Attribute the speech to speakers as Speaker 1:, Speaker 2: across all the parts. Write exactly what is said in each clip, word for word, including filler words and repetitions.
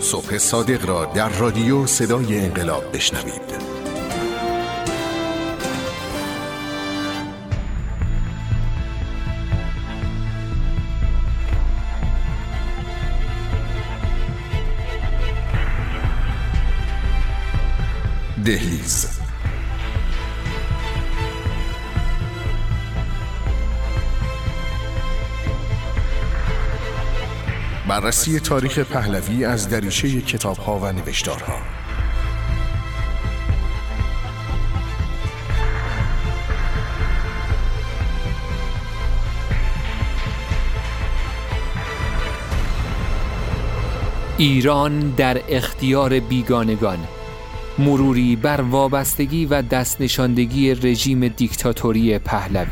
Speaker 1: صبح صادق را در رادیو صدای انقلاب بشنوید. دهلیز. بررسی تاریخ پهلوی از دریچه کتاب‌ها و نوشتارها.
Speaker 2: ایران در اختیار بیگانگان، مروری بر وابستگی و دستنشاندگی رژیم دیکتاتوری پهلوی.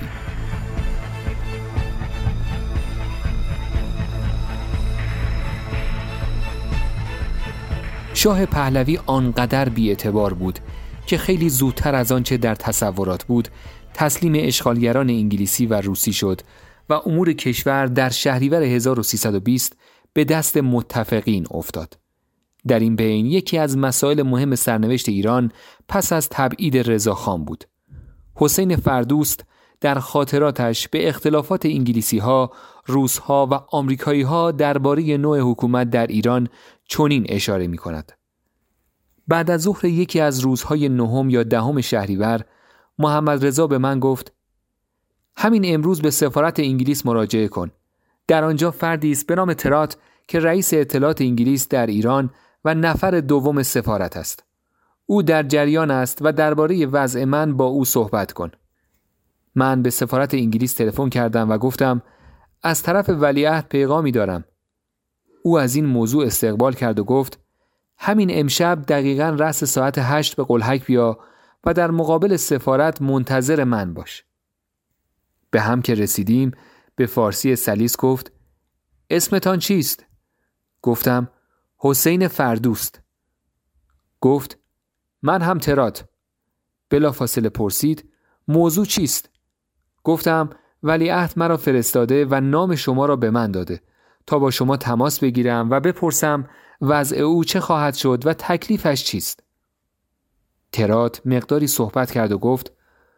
Speaker 2: شاه پهلوی آنقدر بی‌اعتبار بود که خیلی زودتر از آنچه در تصورات بود تسلیم اشغالگران انگلیسی و روسی شد و امور کشور در شهریور هزار و سیصد و بیست به دست متفقین افتاد. در این بین یکی از مسائل مهم سرنوشت ایران پس از تبعید رضاخان بود. حسین فردوست در خاطراتش به اختلافات انگلیسی‌ها، روس‌ها و آمریکایی‌ها درباره نوع حکومت در ایران چنین اشاره می‌کند: بعد از ظهر یکی از روزهای نهم یا دهم شهریور، محمد رضا به من گفت: همین امروز به سفارت انگلیس مراجعه کن. در آنجا فردی است به نام ترات که رئیس اطلاعات انگلیس در ایران و نفر دوم سفارت است. او در جریان است و درباره وضع من با او صحبت کن. من به سفارت انگلیس تلفن کردم و گفتم از طرف ولیعهد پیغامی دارم. او از این موضوع استقبال کرد و گفت همین امشب دقیقاً رأس ساعت هشت به قلهک بیا و در مقابل سفارت منتظر من باش. به هم که رسیدیم به فارسی سلیس گفت اسمتان چیست؟ گفتم حسین فردوست. گفت من هم ترات. بلافاصله پرسید موضوع چیست؟ گفتم ولیعهد مرا فرستاده و نام شما را به من داده تا با شما تماس بگیرم و بپرسم وضع او چه خواهد شد و تکلیفش چیست. ترات مقداری صحبت کرد و گفت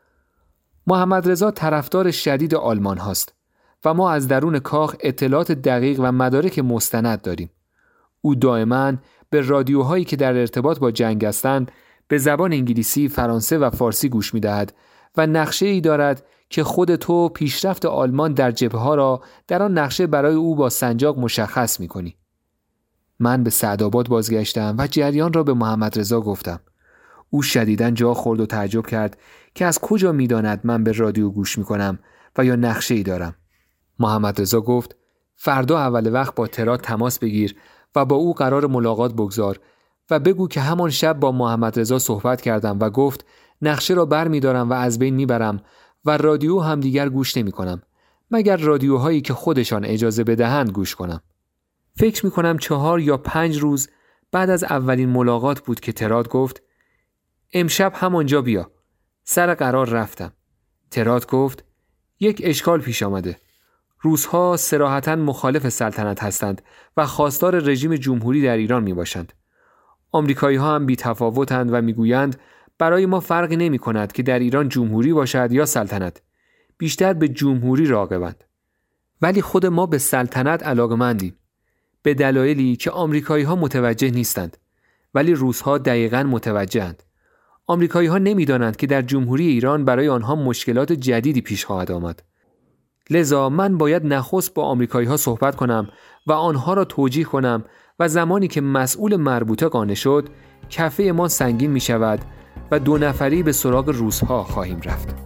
Speaker 2: محمد رضا طرفدار شدید آلمان هاست و ما از درون کاخ اطلاعات دقیق و مدارک مستند داریم. او دائما به رادیوهایی که در ارتباط با جنگ هستند به زبان انگلیسی، فرانسه و فارسی گوش می‌دهد و نقشه‌ای دارد که خود تو پیشرفت آلمان در جبهه‌ها را در آن نقشه برای او با سنجاق مشخص می‌کنی. من به سعدآباد بازگشتم و جریان را به محمد رضا گفتم. او شدیداً جا خورد و تعجب کرد که از کجا می‌داند من به رادیو گوش می‌کنم و یا نقشه‌ای دارم. محمد رضا گفت فردا اول وقت با ترات تماس بگیر و با او قرار ملاقات بگذار و بگو که همان شب با محمد رضا صحبت کردم و گفت نقشه را بر می دارم و از بین می برم و رادیو هم دیگر گوش نمی کنم مگر رادیوهایی که خودشان اجازه بدهند گوش کنم. فکر می کنم چهار یا پنج روز بعد از اولین ملاقات بود که ترات گفت امشب همانجا بیا. سر قرار رفتم. ترات گفت یک اشکال پیش آمده. روس‌ها صراحتاً مخالف سلطنت هستند و خواستار رژیم جمهوری در ایران می باشند. آمریکایی‌ها هم بی تفاوتند و میگویند برای ما فرقی نمی کند که در ایران جمهوری باشد یا سلطنت. بیشتر به جمهوری راغبند. ولی خود ما به سلطنت علاقه‌مندیم. به دلایلی که آمریکایی‌ها متوجه نیستند. ولی روس‌ها دقیقاً متوجهند. آمریکایی‌ها نمی‌دانند که در جمهوری ایران برای آنها مشکلات جدیدی پیش خواهد آمد. لذا من باید نخست با آمریکایی‌ها صحبت کنم و آنها را توجیه کنم و زمانی که مسئول مربوطه قانع شد کفه ما سنگین می شود و دو نفری به سراغ روس‌ها خواهیم رفت.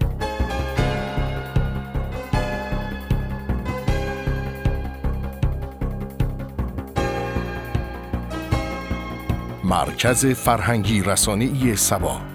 Speaker 1: مرکز فرهنگی رسانه‌ای سبا.